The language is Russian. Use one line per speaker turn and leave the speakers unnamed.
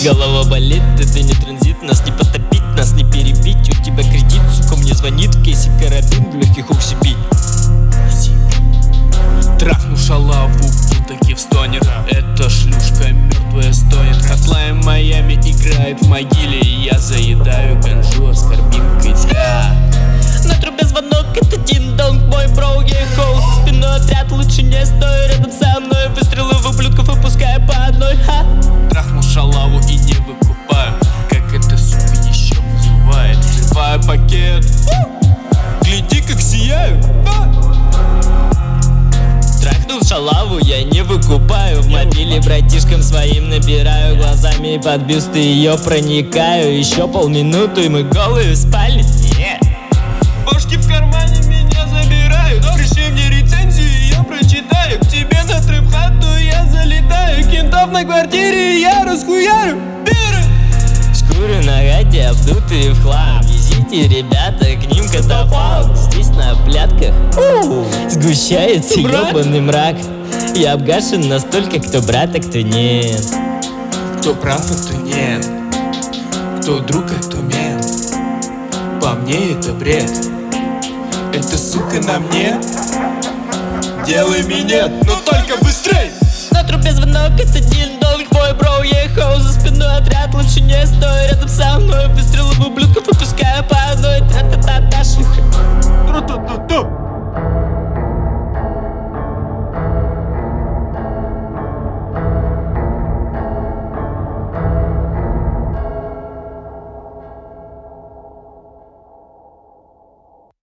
Голова болит, это не транзит. Нас не потопить, нас не перебить. У тебя кредит, сука, мне звонит. В кейсе карабин, в легких UCB.
Трахну шалаву, таки встонет. Эта шлюшка мертвая стонет. Hotline Miami играет в могиле. И я заедаю ганжу аскорбинкой, да.
На трубе звонок, это дин-донг. Мой бро ехал со спиной отряд. Лучше не стой рядом со мной. Выстрелы в ублюдков выпускаю по одной, ха.
Трахну шалаву и не выкупаю. Как эта сука еще вызывает. Взрываю пакет. Гляди, как сияю.
Трахнул шалаву, я не выкупаю. В мобиле братишкам своим набираю. Глазами под бюст и ее проникаю. Еще полминуты и мы голые в спальне.
Бошки в кармане меня забирают. Пришли мне рецензию, я прочитаю. К тебе на трэп-хату я залетаю. Кентов на квартире я расхуярю.
Шкуры на гате обдутые в хлам. Везите, ребята, к ним катафалк. Здесь на плятках сгущается ёбаный мрак. Я обгашен настолько, кто брат, а кто нет.
Кто прав, а кто нет. Кто друг, а кто мент. По мне это бред. Эта сука на мне. Делай минет, но только быстрей.
На трубе звонок, это дин-донг. Мой бро ехал за спиной отряд. Лучше не стой рядом со мной. Выстрелы в ублюдков выпускаю по одной. Тра-та-та-та, шлюха.
Тра-та-та-та.